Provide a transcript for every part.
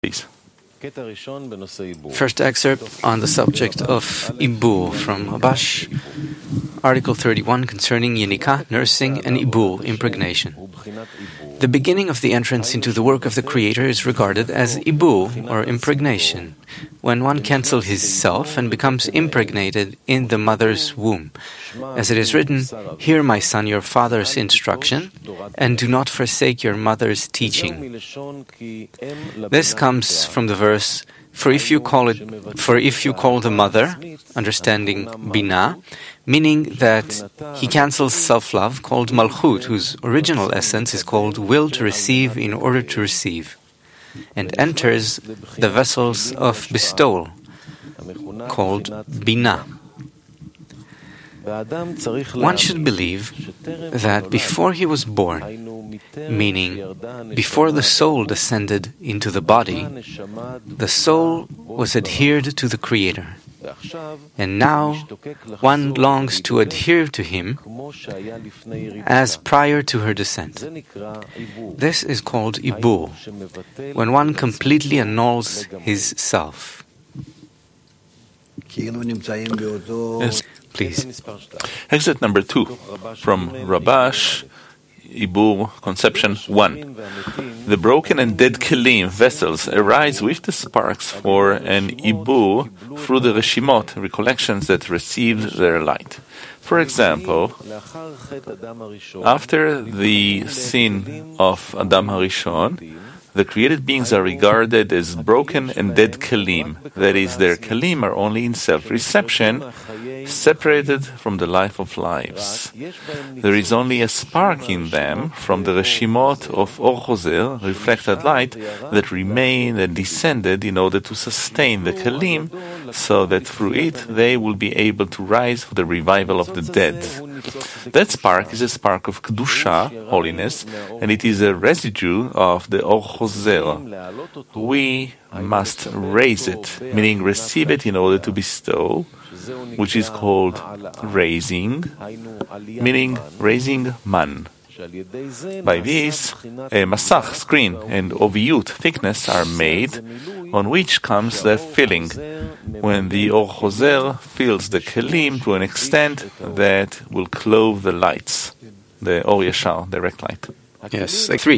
Please. First excerpt on the subject of Ibul from Rabash, Article 31 concerning Yenika, nursing, and Ibul, impregnation. The beginning of the entrance into the work of the Creator is regarded as Ibul, or impregnation, when one cancels his self and becomes impregnated in the mother's womb. As it is written, "Hear, my son, your father's instruction, and do not forsake your mother's teaching." This comes from the verse, For if you call the mother, understanding Binah, meaning that he cancels self-love, called Malchut, whose original essence is called will to receive in order to receive, and enters the vessels of bestowal, called Binah. One should believe that before he was born, meaning before the soul descended into the body, the soul was adhered to the Creator. And now one longs to adhere to Him as prior to her descent. This is called Ibul, when one completely annuls his self. Yes, please. Exit number 2 from Rabash, Ibul, Conception 1. The broken and dead kelim, vessels, arise with the sparks for an Ibul through the reshimot, recollections that received their light. For example, after the sin of Adam HaRishon, the created beings are regarded as broken and dead kelim. That is, their kelim are only in self-reception, separated from the life of lives. There is only a spark in them from the reshimot of Or Choser, reflected light, that remained and descended in order to sustain the kelim, so that through it they will be able to rise for the revival of the dead. That spark is a spark of Kedusha, holiness, and it is a residue of the Or Choser. We must raise it, meaning receive it in order to bestow, which is called raising, meaning raising man. By this, a masach, screen, and oviyut, thickness, are made, on which comes the filling, when the Or Choser fills the kelim to an extent that will clothe the lights, the Or Yeshar, direct light. Yes, 3.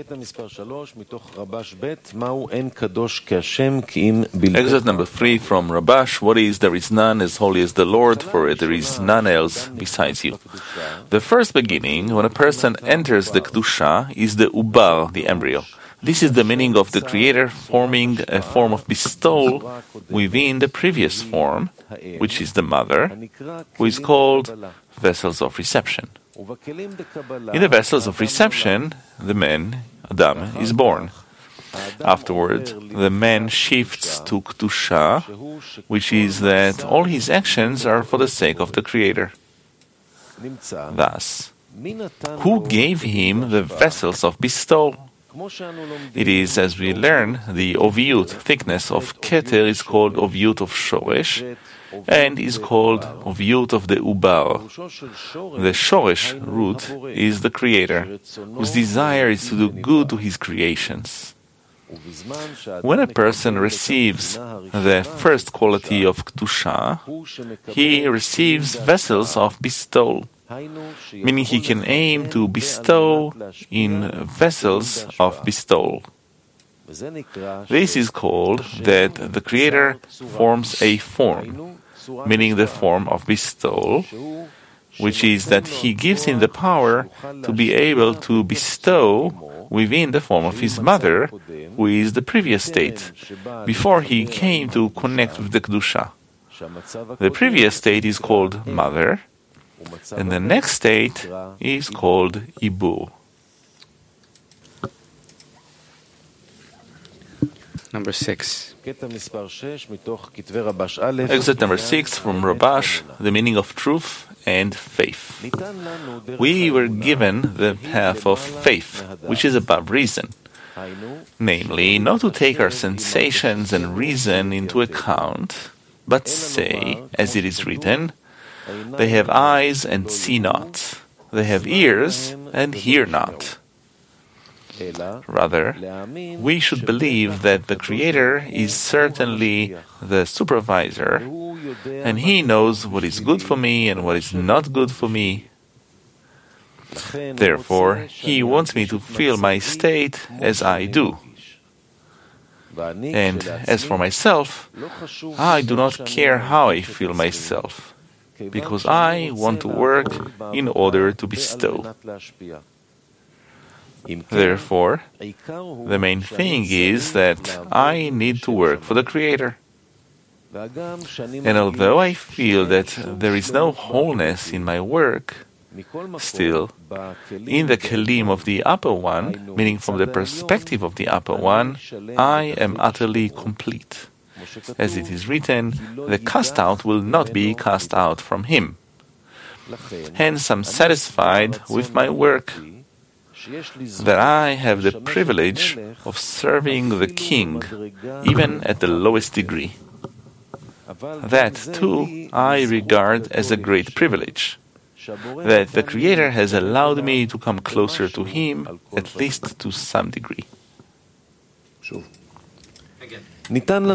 Excerpt number 3 from Rabash. What is, there is none as holy as the Lord, for there is none else besides you. The first beginning, when a person enters the Kedusha, is the Ubar, the embryo. This is the meaning of the Creator forming a form of bestowal within the previous form, which is the mother, who is called vessels of reception. In the vessels of reception, the man, Adam, is born. Afterward, the man shifts to Kedusha, which is that all his actions are for the sake of the Creator. Thus, who gave him the vessels of bestowal? It is, as we learn, the oviyut, thickness of Keter is called oviyut of Shoresh, and is called oviyut of the Ubar. The Shoresh root is the Creator, whose desire is to do good to his creations. When a person receives the first quality of Kedusha, he receives vessels of bestowal, meaning he can aim to bestow in vessels of bestowal. This is called that the Creator forms a form, meaning the form of bestowal, which is that he gives him the power to be able to bestow within the form of his mother, who is the previous state, before he came to connect with the Kedusha. The previous state is called mother, and the next state is called Ibul. Number 6. Exit number 6 from Rabash, the meaning of truth and faith. We were given the path of faith, which is above reason. Namely, not to take our sensations and reason into account, but say, as it is written, they have eyes and see not, they have ears and hear not. Rather, we should believe that the Creator is certainly the supervisor, and He knows what is good for me and what is not good for me. Therefore, He wants me to feel my state as I do. And as for myself, I do not care how I feel myself, because I want to work in order to bestow. Therefore, the main thing is that I need to work for the Creator. And although I feel that there is no wholeness in my work, still, in the kelim of the Upper One, meaning from the perspective of the Upper One, I am utterly complete. As it is written, the cast out will not be cast out from him. Hence, I'm satisfied with my work, that I have the privilege of serving the King, even at the lowest degree. That, too, I regard as a great privilege, that the Creator has allowed me to come closer to Him, at least to some degree.